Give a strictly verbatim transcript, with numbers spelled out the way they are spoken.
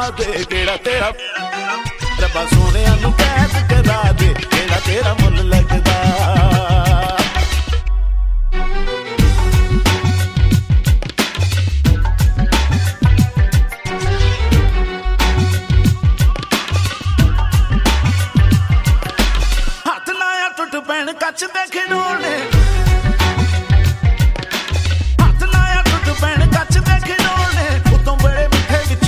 ਦੇ ਕਿਹੜਾ ਤੇਰਾ ਰੱਬਾ ਸੋਹਣਿਆਂ ਨੂੰ ਕੈਦ ਕਰਾ ਦੇ ਕਿਹੜਾ ਤੇਰਾ ਮੁੱਲ ਲੱਗਦਾ ਹੱਥ ਨਾ ਟੁੱਟ ਪੈਣ ਕੱਚ ਦੇ ਖਿਡੌਣੇ